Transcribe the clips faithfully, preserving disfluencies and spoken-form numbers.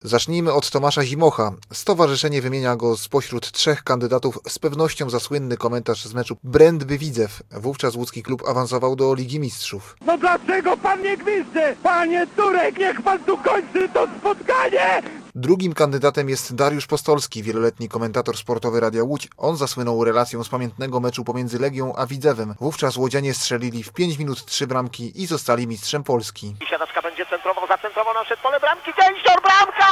Zacznijmy od Tomasza Zimocha. Stowarzyszenie wymienia go spośród trzech kandydatów z pewnością za słynny komentarz z meczu Brędby Widzew. Wówczas łódzki klub awansował do Ligi Mistrzów. No dlaczego pan nie gwizdze? Panie Turek, niech pan tu kończy to spotkanie! Drugim kandydatem jest Dariusz Postolski, wieloletni komentator sportowy Radia Łódź. On zasłynął relacją z pamiętnego meczu pomiędzy Legią a Widzewem. Wówczas łodzianie strzelili w pięć minut trzy bramki i zostali mistrzem Polski. Siadaczka będzie centrował, zacentrował na przedpole bramki, Gęsior, bramka!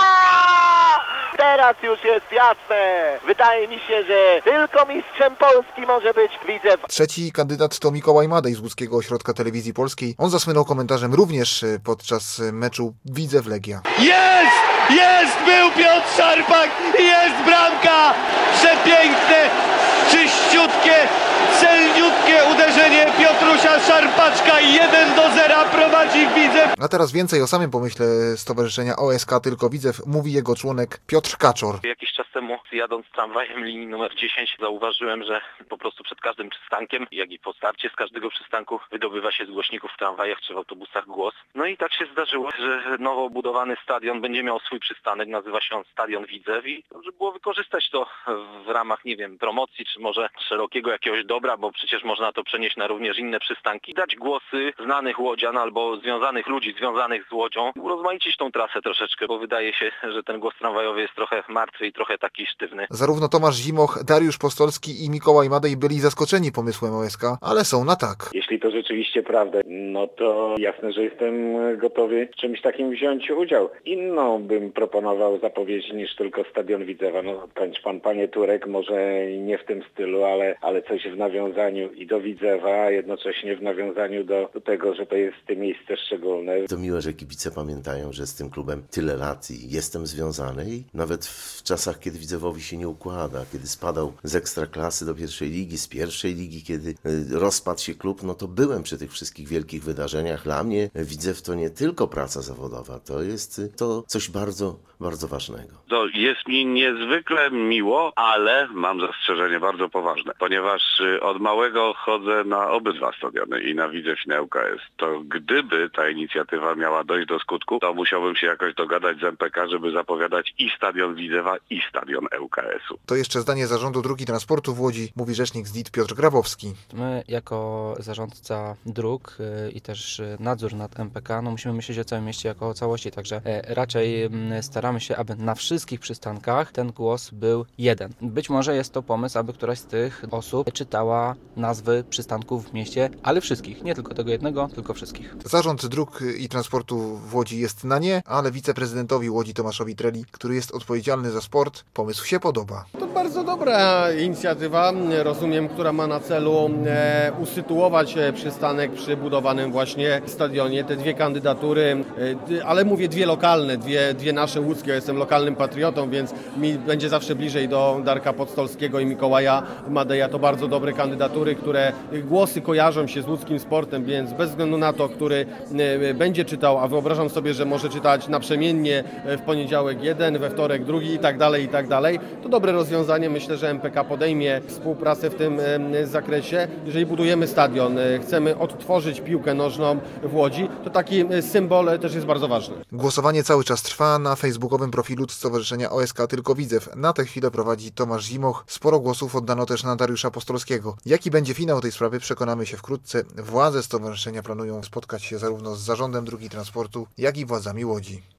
Teraz już jest jasne. Wydaje mi się, że tylko mistrzem Polski może być Widzew. Trzeci kandydat to Mikołaj Madej z Łódzkiego Ośrodka Telewizji Polskiej. On zasłynął komentarzem również podczas meczu Widzew-Legia. Jest! Jest! Był Piotr Szarpak! Jest bramka! Przepiękne, czyściutkie, celniutkie uderzenie Piotrusia Szarpaczka. jeden do zera prowadzi Widzew. A teraz więcej o samym pomyśle Stowarzyszenia O S K Tylko Widzew mówi jego członek Piotr Kaczor. Jakiś czas temu, jadąc tramwajem linii numer dziesięć, zauważyłem, że po prostu przed każdym przystankiem, jak i po starcie z każdego przystanku, wydobywa się z głośników w tramwajach czy w autobusach głos. No i tak się zdarzyło, że nowo budowany stadion będzie miał swój przystanek, nazywa się on Stadion Widzew i dobrze było wykorzystać to w ramach, nie wiem, promocji, czy może szerokiego jakiegoś dobra, bo przecież można to przenieść na również inne przystanki, dać głosy znanych łodzian albo związanych ludzi, związanych z Łodzią, urozmaicić tą trasę troszeczkę, bo wydaje się, że ten głos tramwajowy jest trochę martwy i trochę taki sztywny. Zarówno Tomasz Zimoch, Dariusz Postolski i Mikołaj Madej byli zaskoczeni pomysłem O S K, ale są na tak. Jeśli to rzeczywiście prawda, no to jasne, że jestem gotowy w czymś takim wziąć udział. Inną bym proponował zapowiedź niż tylko Stadion Widzewa. No kończ pan, panie Turek, może nie w tym stylu, ale, ale coś w nawiązaniu i do Widzewa, a jednocześnie w nawiązaniu do, do tego, że to jest miejsce szczególne. To miłe, że kibice pamiętają, że z tym klubem tyle lat i jestem związany i nawet w czasach, kiedy Widzewowi się nie układa, kiedy spadał z ekstraklasy do pierwszej ligi, z pierwszej ligi, kiedy rozpadł się klub, no to byłem przy tych wszystkich wielkich wydarzeniach. Dla mnie Widzew to nie tylko praca zawodowa, to jest to coś bardzo, bardzo ważnego. To jest mi niezwykle miło, ale mam zastrzeżenie bardzo poważne, ponieważ od małego chodzę na obydwa stadiony, i na Widzew, i na L K S. To gdyby ta inicjatywa miała dojść do skutku, to musiałbym się jakoś dogadać z M P K, żeby zapowiadać i stadion Widzewa, i stadion L K S-u. To jeszcze zdanie zarządu Dróg i Transportu w Łodzi, mówi rzecznik Z D I T Piotr Grabowski. My jako zarządca dróg i też nadzór nad M P K, no musimy myśleć o całym mieście jako o całości, także raczej staramy się, aby na wszystkich przystankach ten głos był jeden. Być może jest to pomysł, aby któraś z tych osób czytała nazwy przystanków w mieście, ale wszystkich, nie tylko tego jednego, tylko wszystkich. Zarząd Dróg i Transportu w Łodzi jest na nie, ale wiceprezydentowi Łodzi Tomaszowi Treli, który jest odpowiedzialny za sport, pomysł się podoba. To bardzo dobra inicjatywa, rozumiem, która ma na celu e, usytuować przystanek przy budowanym właśnie stadionie. Te dwie kandydatury, e, ale mówię dwie lokalne, dwie, dwie nasze łódzkie. Ja jestem lokalnym patriotą, więc mi będzie zawsze bliżej do Darka Postolskiego i Mikołaja Madeja. To bardzo dobre kandydatury, które głosy kojarzą się z łódzkim sportem, więc bez względu na to, który e, będzie czytał, a wyobrażam sobie, że może czytać naprzemiennie w poniedziałek jeden, we wtorek drugi i tak dalej, i tak dalej, to dobre rozwiązanie. Myślę, że M P K podejmie współpracę w tym zakresie. Jeżeli budujemy stadion, chcemy odtworzyć piłkę nożną w Łodzi, to taki symbol też jest bardzo ważny. Głosowanie cały czas trwa na facebookowym profilu Stowarzyszenia O S K Tylko Widzew. Na tę chwilę prowadzi Tomasz Zimoch. Sporo głosów oddano też na Dariusza Postolskiego. Jaki będzie finał tej sprawy, przekonamy się wkrótce. Władze stowarzyszenia planują spotkać się zarówno z zarządem Dróg i Transportu, jak i władzami Łodzi.